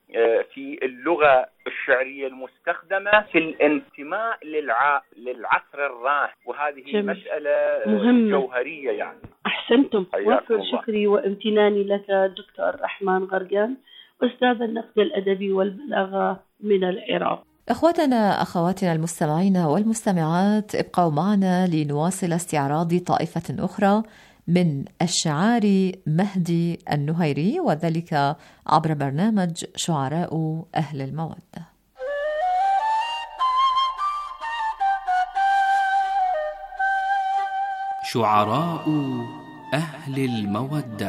في اللغة الشعرية المستخدمة، في الانتماء للع... للعصر الراهن. وهذه جميل. مسألة مهمة جوهرية. يعني أحسنتم. وافر شكري وامتناني لك دكتور رحمن غرقان، أستاذ النقد الأدبي والبلاغة من العراق. إخوتنا أخواتنا المستمعين والمستمعات، ابقوا معنا لنواصل استعراض طائفة أخرى من الشعار مهدي النهيري، وذلك عبر برنامج شعراء أهل المودة. شعراء أهل المودة،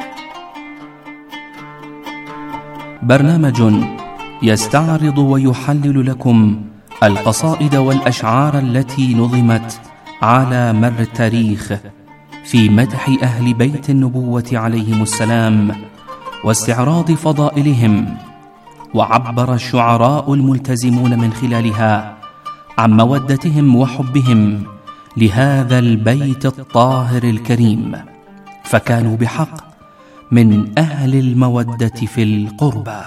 برنامج يستعرض ويحلل لكم القصائد والأشعار التي نظمت على مر التاريخ في مدح أهل بيت النبوة عليهم السلام واستعراض فضائلهم. وعبر الشعراء الملتزمون من خلالها عن مودتهم وحبهم لهذا البيت الطاهر الكريم، فكانوا بحق من أهل المودة في القربى.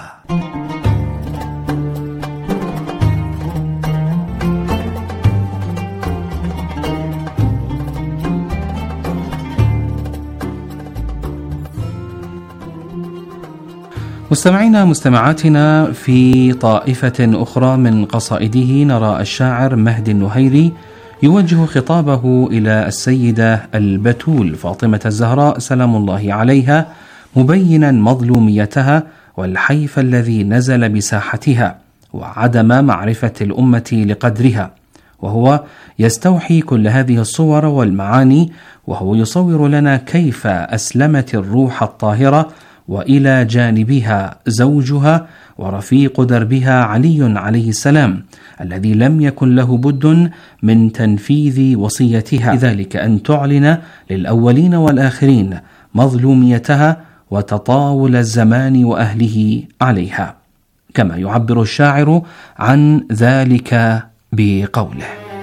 مستمعينا مستمعاتنا، في طائفة أخرى من قصائده نرى الشاعر مهدي النهيري يوجه خطابه إلى السيدة البتول فاطمة الزهراء سلام الله عليها، مبينا مظلوميتها والحيف الذي نزل بساحتها وعدم معرفة الأمة لقدرها، وهو يستوحي كل هذه الصور والمعاني، وهو يصور لنا كيف أسلمت الروح الطاهرة وإلى جانبها زوجها ورفيق دربها علي عليه السلام، الذي لم يكن له بد من تنفيذ وصيتها، لذلك أن تعلن للأولين والآخرين مظلوميتها وتطاول الزمان وأهله عليها، كما يعبر الشاعر عن ذلك بقوله: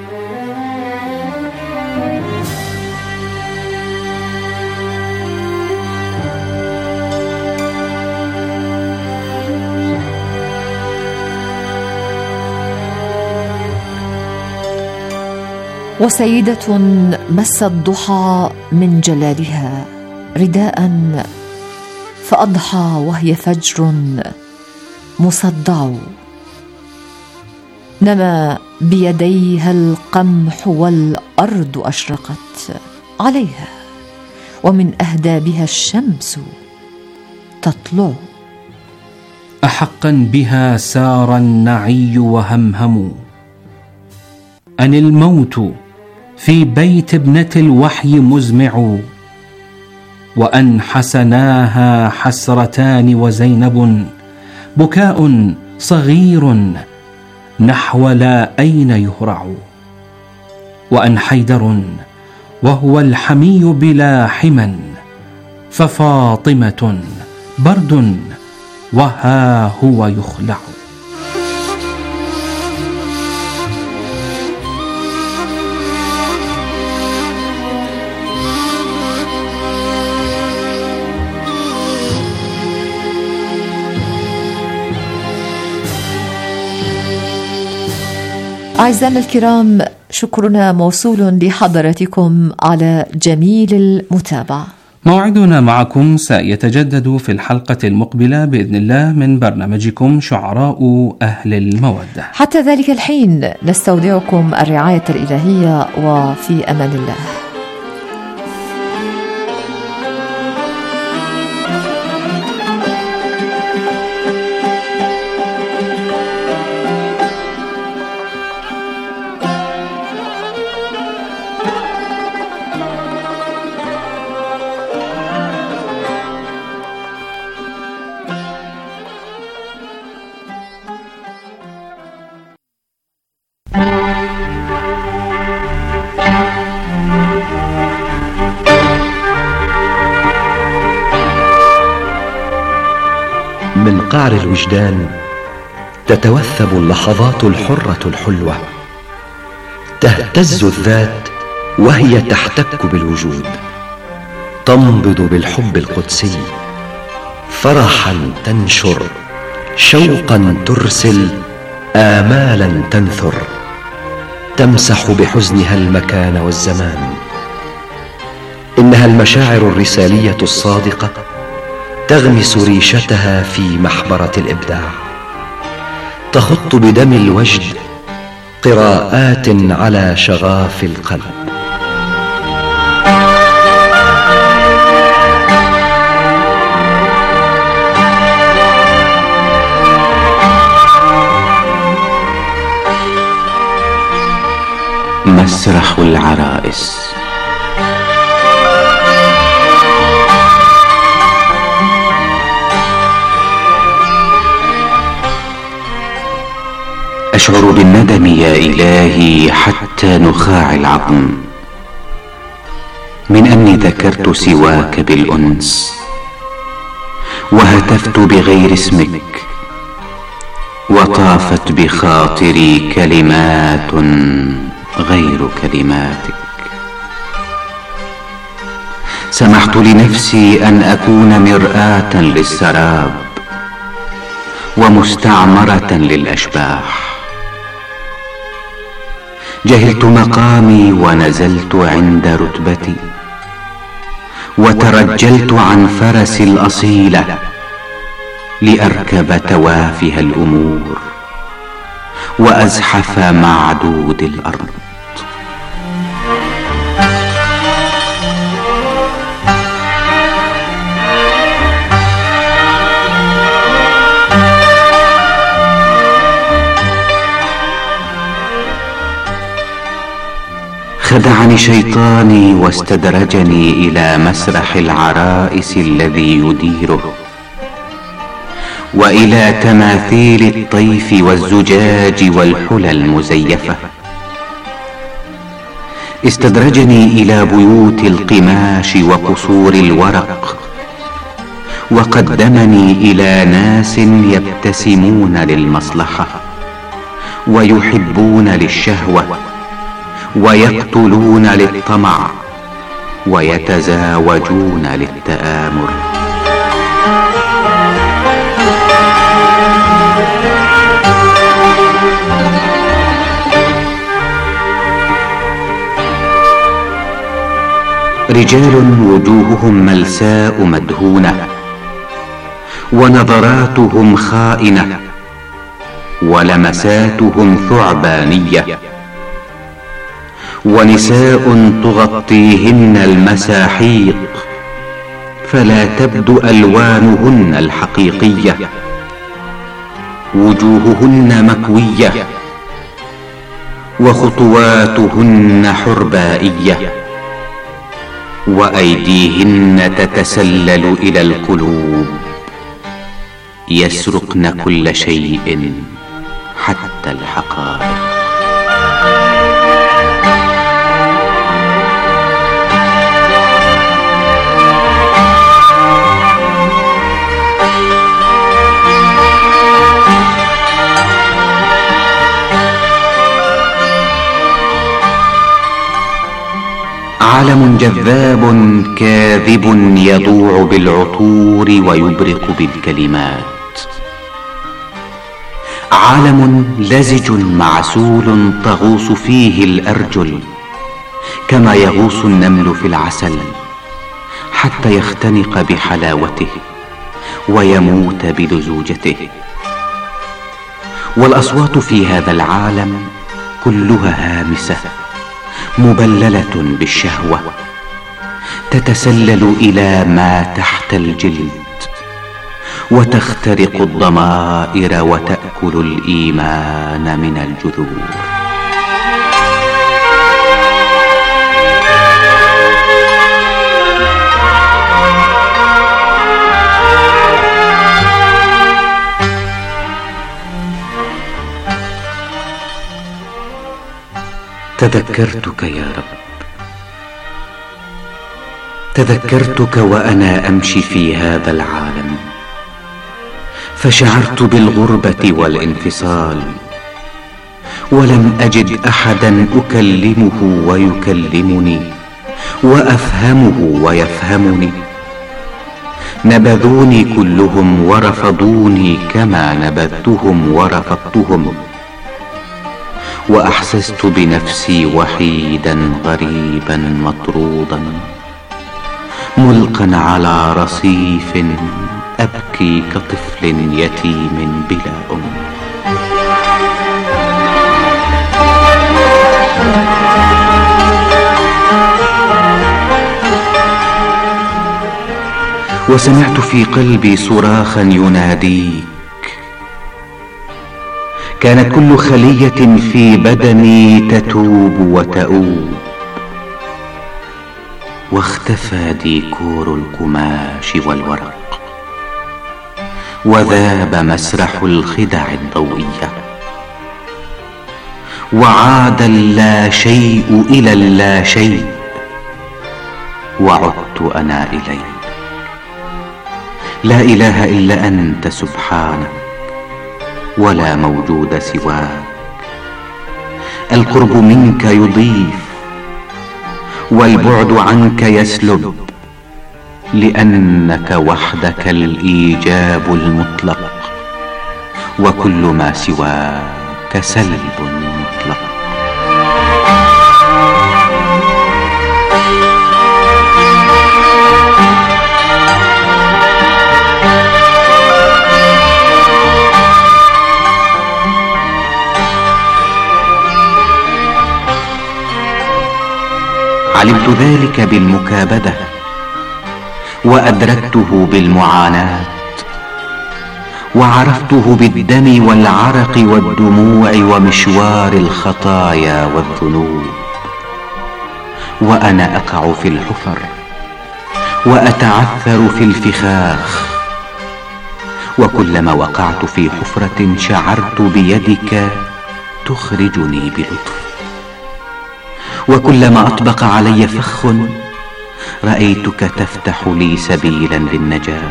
وسيدة مس الضحى من جلالها رداء فأضحى وهي فجر مصدع، نما بيديها القمح والأرض أشرقت عليها، ومن أهدابها الشمس تطلع. أحقا بها سار النعي وهمهم، أن الموت في بيت ابنة الوحي مزمع، وأن حسناها حسرتان وزينب بكاء صغير نحو لا أين يهرع، وأن حيدر وهو الحمي بلا حمى، ففاطمة برد وها هو يخلع. أعزائنا الكرام، شكرنا موصول لحضراتكم على جميل المتابعة. موعدنا معكم سيتجدد في الحلقة المقبلة بإذن الله من برنامجكم شعراء أهل المودة. حتى ذلك الحين نستودعكم الرعاية الإلهية، وفي أمان الله. من قعر الوجدان تتوثب اللحظات الحرة الحلوة، تهتز الذات وهي تحتك بالوجود، تنبض بالحب القدسي، فرحا تنشر، شوقا ترسل، آمالا تنثر، تمسح بحزنها المكان والزمان. إنها المشاعر الرسالية الصادقة تغمس ريشتها في محبرة الإبداع، تخط بدم الوجد قراءات على شغاف القلب. مسرح العرائس. أشعر بالندم يا إلهي حتى نخاع العظم، من أني ذكرت سواك بالأنس، وهتفت بغير اسمك، وطافت بخاطري كلمات غير كلماتك. سمحت لنفسي أن أكون مرآة للسراب ومستعمرة للأشباح. جهلت مقامي ونزلت عند رتبتي، وترجلت عن فرسي الأصيلة لأركب توافه الأمور وأزحف معدود الأرض. خدعني شيطاني واستدرجني إلى مسرح العرائس الذي يديره، وإلى تماثيل الطيف والزجاج والحلى المزيفة. استدرجني إلى بيوت القماش وقصور الورق، وقدمني إلى ناس يبتسمون للمصلحة ويحبون للشهوة ويقتلون للطمع ويتزاوجون للتآمر. رجال وجوههم ملساء مدهونة ونظراتهم خائنة ولمساتهم ثعبانية، ونساء تغطيهن المساحيق فلا تبدو ألوانهن الحقيقية، وجوههن مكوية وخطواتهن حربائية، وأيديهن تتسلل إلى القلوب، يسرقن كل شيء حتى الحقائق. عالم جذاب كاذب يضوع بالعطور ويبرق بالكلمات، عالم لزج معسول تغوص فيه الأرجل كما يغوص النمل في العسل حتى يختنق بحلاوته ويموت بلزوجته. والأصوات في هذا العالم كلها هامسة مبللة بالشهوة، تتسلل إلى ما تحت الجلد وتخترق الضمائر وتأكل الإيمان من الجذور. تذكرتك يا رب، تذكرتك وأنا أمشي في هذا العالم، فشعرت بالغربة والانفصال، ولم أجد أحدا أكلمه ويكلمني وأفهمه ويفهمني. نبذوني كلهم ورفضوني كما نبذتهم ورفضتهم، وأحسست بنفسي وحيدا غريبا مطرودا ملقا على رصيف، أبكي كطفل يتيم بلا أم. وسمعت في قلبي صراخا يناديك، كانت كل خلية في بدني تتوب وتؤوب، واختفى ديكور القماش والورق، وذاب مسرح الخدع الضوئية، وعاد اللا شيء إلى اللا شيء، وعدت أنا إليك. لا إله إلا أنت سبحانك، ولا موجود سواك. القرب منك يضيف والبعد عنك يسلب، لأنك وحدك الإيجاب المطلق، وكل ما سواك سلب مطلق. علمت ذلك بالمكابدة، وأدركته بالمعاناة، وعرفته بالدم والعرق والدموع ومشوار الخطايا والذنوب. وأنا أقع في الحفر وأتعثر في الفخاخ، وكلما وقعت في حفرة شعرت بيدك تخرجني بلطف، وكلما أطبق علي فخ رأيتك تفتح لي سبيلا للنجاة،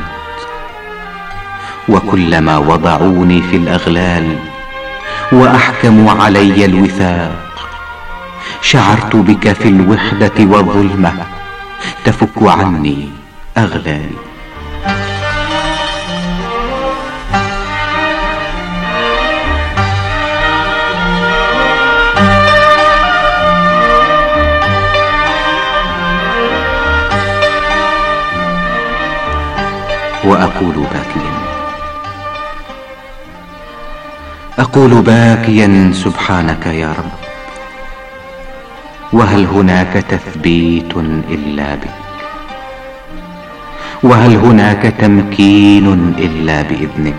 وكلما وضعوني في الأغلال وأحكموا علي الوثاق شعرت بك في الوحدة والظلمة تفك عني أغلالي. وأقول باكيا أقول باكيا سبحانك يا رب، وهل هناك تثبيت إلا بك؟ وهل هناك تمكين إلا بإذنك؟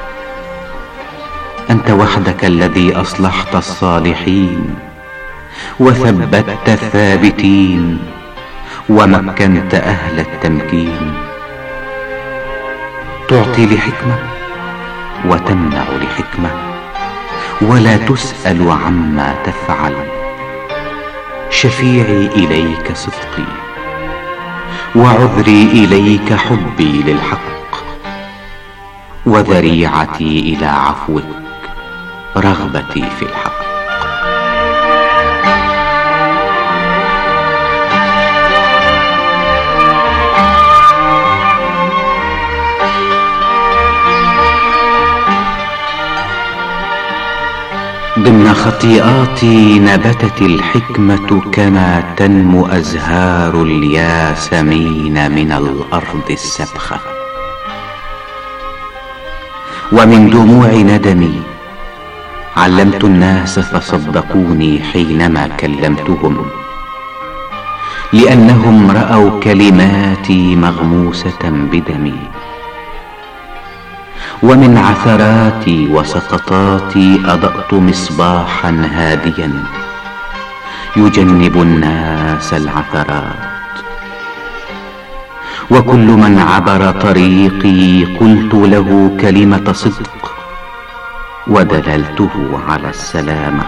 أنت وحدك الذي أصلحت الصالحين وثبتت الثابتين ومكنت أهل التمكين، تعطي لحكمة وتمنع لحكمة ولا تسأل عما تفعل. شفيعي إليك صدقي وعذري إليك حبي للحق، وذريعتي إلى عفوك رغبتي في الحق. ضمن خطيئاتي نبتت الحكمة كما تنمو أزهار الياسمين من الأرض السبخة، ومن دموع ندمي علمت الناس فصدقوني حينما كلمتهم، لأنهم رأوا كلماتي مغموسة بدمي. ومن عثراتي وسقطاتي أضأت مصباحا هاديا يجنب الناس العثرات، وكل من عبر طريقي قلت له كلمة صدق ودللته على السلامة.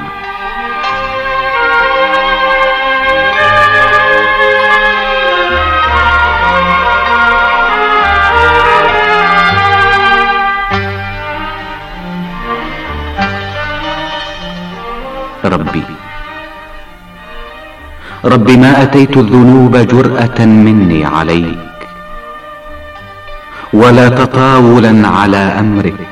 ربي ربي ما أتيت الذنوب جرأة مني عليك ولا تطاولا على أمرك،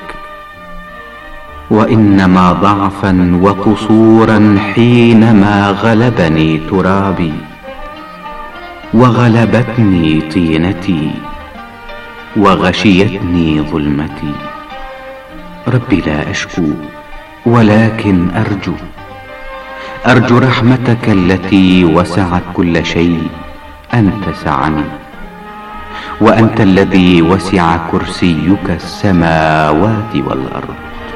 وإنما ضعفا وقصورا حينما غلبني ترابي وغلبتني طينتي وغشيتني ظلمتي. ربي لا أشكو ولكن أرجو أرجو رحمتك التي وسعت كل شيء أن تسعني، وأنت الذي وسع كرسيك السماوات والأرض.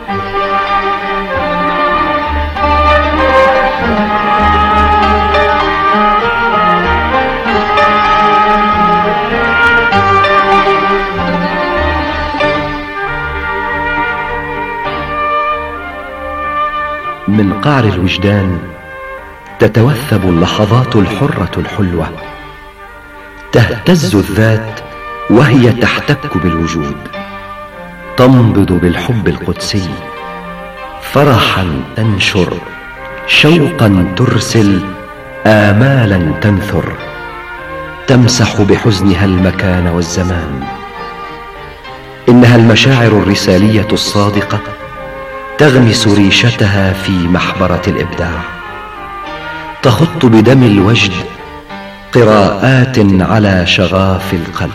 من قعر الوجدان تتوثب اللحظات الحرة الحلوة، تهتز الذات وهي تحتك بالوجود، تنبض بالحب القدسي، فرحا تنشر، شوقا ترسل، آمالا تنثر، تمسح بحزنها المكان والزمان. إنها المشاعر الرسالية الصادقة تغمس ريشتها في محبرة الإبداع، تخط بدم الوجد قراءات على شغاف القلب.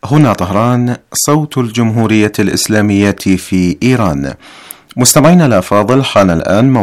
هنا طهران، صوت الجمهورية الإسلامية في إيران. مستمعينا الأفاضل، حان الآن